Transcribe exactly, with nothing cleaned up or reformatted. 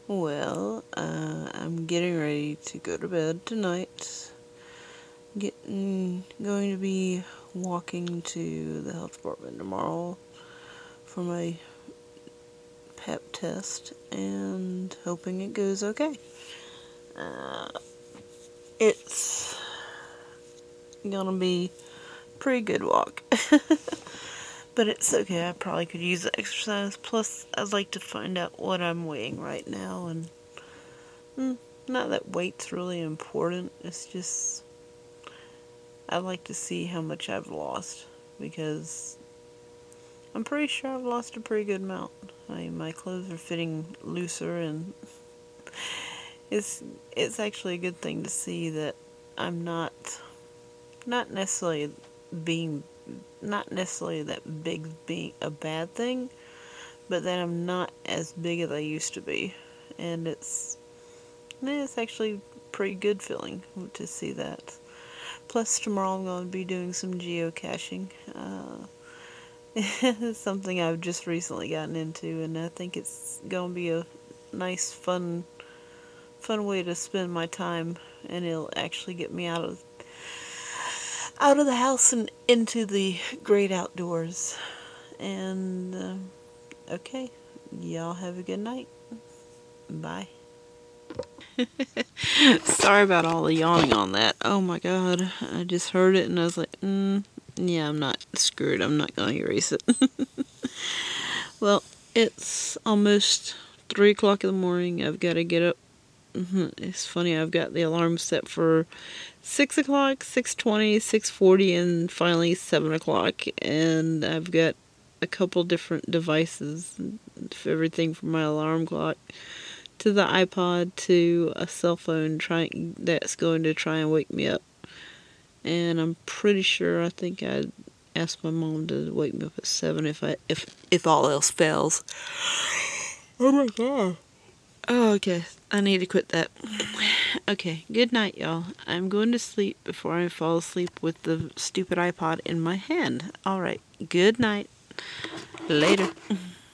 Well, uh, I'm getting ready to go to bed tonight. Getting going to be walking to the health department tomorrow for my pep test and hoping it goes okay. Uh, it's gonna be a pretty good walk. But it's okay, I probably could use the exercise. Plus, I'd like to find out what I'm weighing right now. And mm, not that weight's really important, it's just I'd like to see how much I've lost. Because I'm pretty sure I've lost a pretty good amount. I mean, my clothes are fitting looser, and it's it's actually a good thing to see that I'm not not necessarily being not necessarily that big being a bad thing, but that I'm not as big as I used to be, and it's it's actually a pretty good feeling to see that. Plus, tomorrow I'm going to be doing some geocaching. Uh, it's something I've just recently gotten into, and I think it's going to be a nice, fun, fun way to spend my time, and it'll actually get me out of out of the house and into the great outdoors. And uh, okay, y'all have a good night. Bye. Sorry about all the yawning on that. Oh my god, I just heard it and I was like, mm, yeah, I'm not screwed. I'm not going to erase it. Well, it's almost three o'clock in the morning. I've got to get up. It's funny, I've got the alarm set for six o'clock, six twenty, six forty, and finally seven o'clock. And I've got a couple different devices, everything from my alarm clock to the iPod to a cell phone trying that's going to try and wake me up. And I'm pretty sure I think I asked my mom to wake me up at seven if I if if all else fails. Oh my god. Oh, okay. I need to quit that. Okay, good night, y'all. I'm going to sleep before I fall asleep with the stupid iPod in my hand. Alright, good night. Later.